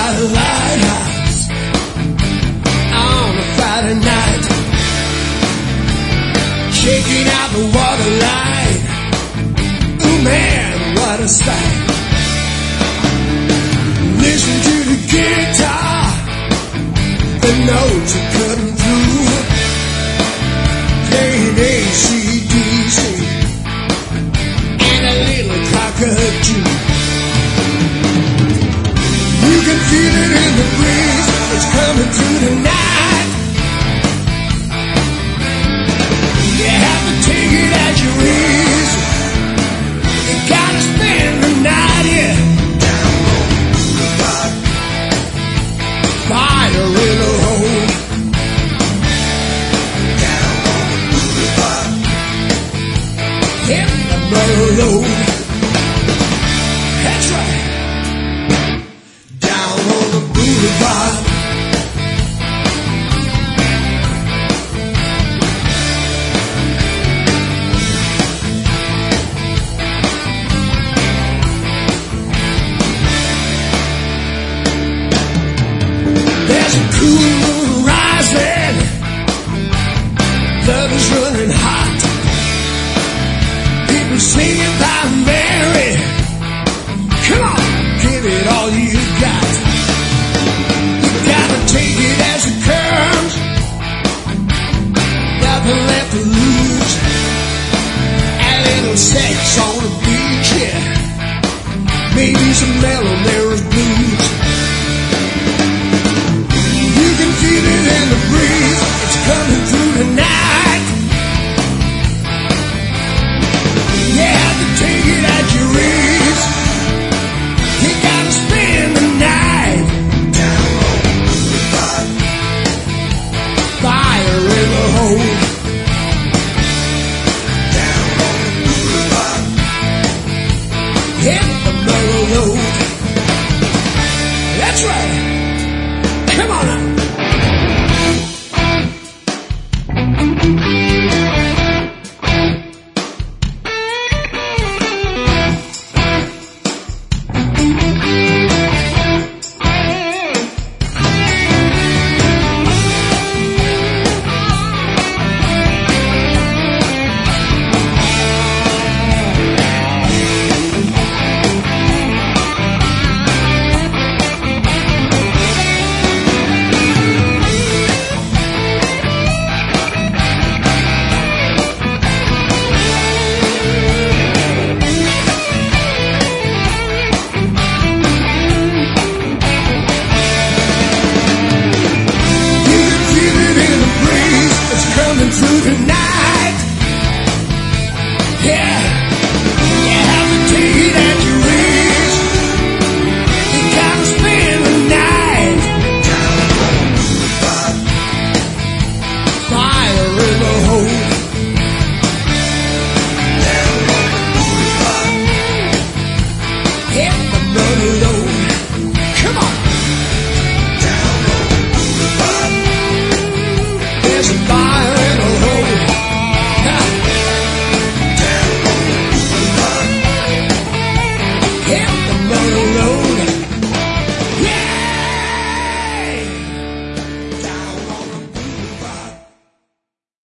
by the lighthouse on a Friday night, shaking out the water line. Oh man, what a sight. Listen to the guitar, the notes are cutting through, playing AC/DC and a little cockatoo. You can feel it in the breeze, it's coming through the night. You have to take it as you is. You gotta spend the night here. Fire in the hole. Hit the brother load. That's right. Down on the boulevard. There's a cool moon rising. Love is running hot. People singing about Mary. Come on, give it all you got. You gotta take it as it comes. Nothing left to lose. A little sex on the beach, yeah. Maybe some mellow Mary's blues.